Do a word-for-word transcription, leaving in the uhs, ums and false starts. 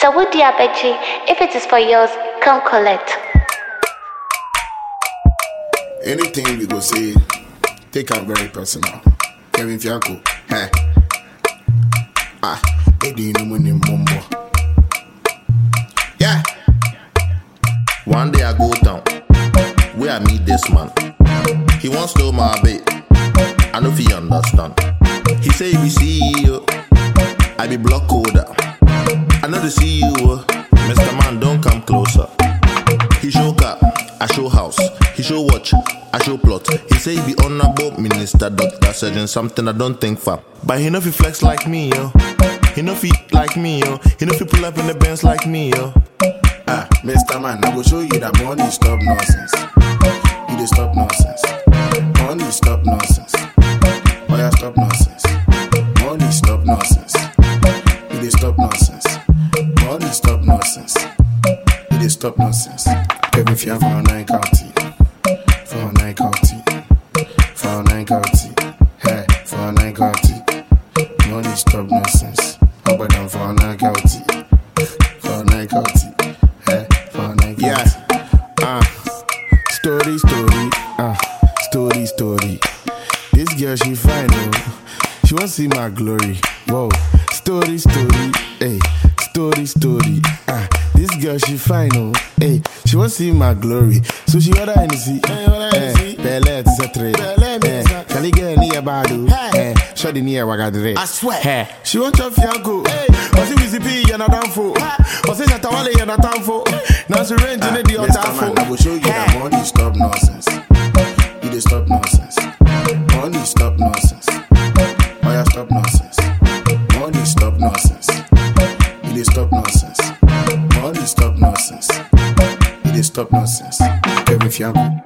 Mister Woody Abeji, if it is for yours, come collect. Anything we go say, take it very personal. Kevin Fianco, hey. Ah, Eddie no money mumbo. Yeah. One day I go down, where I meet this man. He wants to know my babe. I know if he understand. He say he be C E O, I be block holder. I know the C E O, Mister Man don't come closer. He show car, I show house. He show watch, I show plot. He say he be honorable minister, doctor, surgeon, something I don't think for. But he know if he flex like me, yo. He know if he like me, yo. He know if he pull up in the Benz like me, yo. Ah, Mister Man, I will show you that money stop nonsense. You dey stop nonsense. Money stop nonsense. Oh yeah, stop nonsense. Money stop nonsense. You dey stop nonsense. Money stop nonsense. You dey stop nonsense. Kevin Fianco for a nine county. For a nine county. For a nine county. Hey, for a nine county. Money stop nonsense. How about them for a nine county? For a nine county. Hey, for a nine county. Yeah. Ah, story, story. Ah, story, story. This girl, she fine, oh. She wants to see my glory. Whoa, story, story. Hey, story, story. Ah, this girl, she fine, oh. Hey, she wants to see my glory. So she order Hennessy. Hey, Belle, et cetera. Can you get near Badu? Hey, show the near Wagadre. I swear. Hey, she wants to Fianco. Hey, was it with P and a down for? Was it Natawale and a down for? Now she range in the other for. I will show you that money stop nonsense. You dey stop nonsense. Money stop nonsense. Oh yeah, stop nonsense. Money stop nonsense. You dey stop nonsense. Money stop nonsense. You dey stop nonsense. Kevin Fianco.